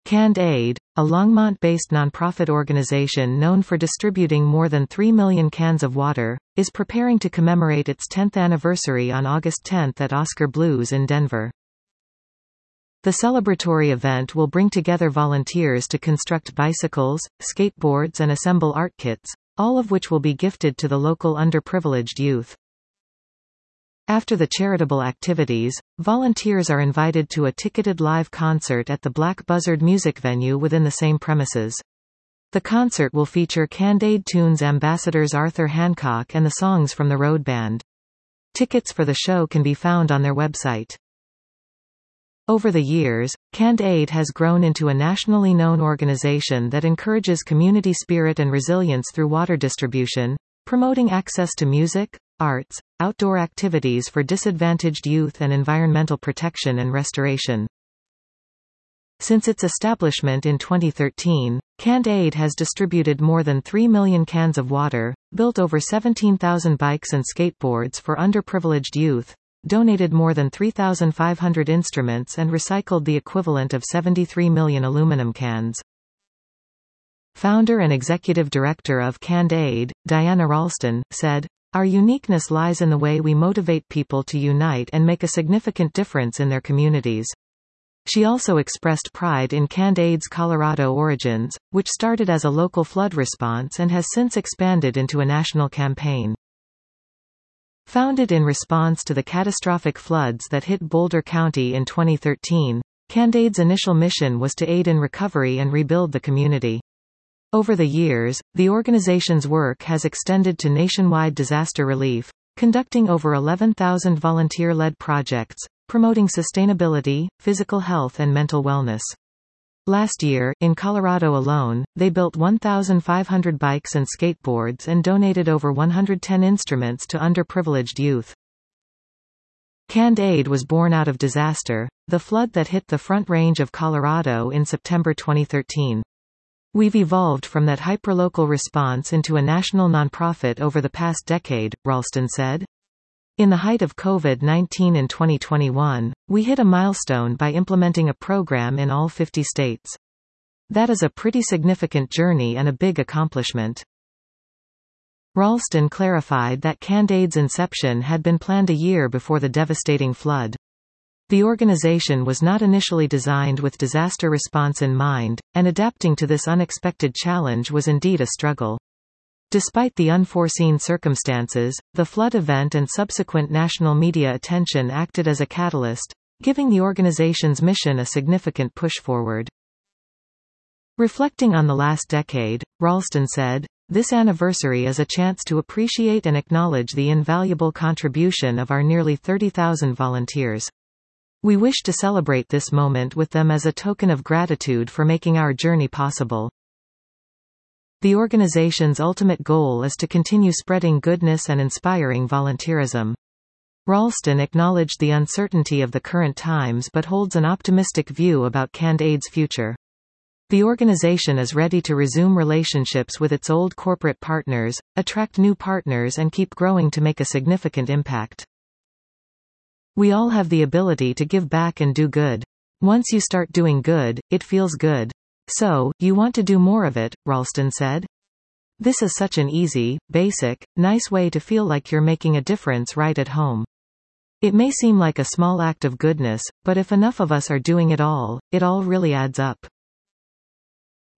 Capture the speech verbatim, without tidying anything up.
Canned Aid, a Longmont-based nonprofit organization known for distributing more than three million cans of water, is preparing to commemorate its tenth anniversary on August tenth at Oskar Blues in Denver. The celebratory event will bring together volunteers to construct bicycles, skateboards and assemble art kits, all of which will be gifted to the local underprivileged youth. After the charitable activities, volunteers are invited to a ticketed live concert at the Black Buzzard music venue within the same premises. The concert will feature Canned Aid Tunes ambassadors Arthur Hancock and the songs from the Road Band. Tickets for the show can be found on their website. Over the years, Canned Aid has grown into a nationally known organization that encourages community spirit and resilience through water distribution, promoting access to music, arts, outdoor activities for disadvantaged youth and environmental protection and restoration. Since its establishment in twenty thirteen, Canned Aid has distributed more than three million cans of water, built over seventeen thousand bikes and skateboards for underprivileged youth, donated more than three thousand five hundred instruments and recycled the equivalent of seventy-three million aluminum cans. Founder and executive director of Canned Aid, Diana Ralston, said, "Our uniqueness lies in the way we motivate people to unite and make a significant difference in their communities." She also expressed pride in Canned Aid's Colorado origins, which started as a local flood response and has since expanded into a national campaign. Founded in response to the catastrophic floods that hit Boulder County in twenty thirteen, Canned Aid's initial mission was to aid in recovery and rebuild the community. Over the years, the organization's work has extended to nationwide disaster relief, conducting over eleven thousand volunteer-led projects, promoting sustainability, physical health and mental wellness. Last year, in Colorado alone, they built one thousand five hundred bikes and skateboards and donated over one hundred ten instruments to underprivileged youth. Canned Aid was born out of disaster, the flood that hit the Front Range of Colorado in September twenty thirteen. We've evolved from that hyperlocal response into a national nonprofit over the past decade, Ralston said. In the height of COVID nineteen in twenty twenty-one, we hit a milestone by implementing a program in all fifty states. That is a pretty significant journey and a big accomplishment. Ralston clarified that Canned Aid's inception had been planned a year before the devastating flood. The organization was not initially designed with disaster response in mind, and adapting to this unexpected challenge was indeed a struggle. Despite the unforeseen circumstances, the flood event and subsequent national media attention acted as a catalyst, giving the organization's mission a significant push forward. Reflecting on the last decade, Ralston said, "This anniversary is a chance to appreciate and acknowledge the invaluable contribution of our nearly thirty thousand volunteers. We wish to celebrate this moment with them as a token of gratitude for making our journey possible." The organization's ultimate goal is to continue spreading goodness and inspiring volunteerism. Ralston acknowledged the uncertainty of the current times but holds an optimistic view about Canned Aid's future. The organization is ready to resume relationships with its old corporate partners, attract new partners and keep growing to make a significant impact. "We all have the ability to give back and do good. Once you start doing good, it feels good. So, you want to do more of it," Ralston said. "This is such an easy, basic, nice way to feel like you're making a difference right at home. It may seem like a small act of goodness, but if enough of us are doing it all, it all really adds up."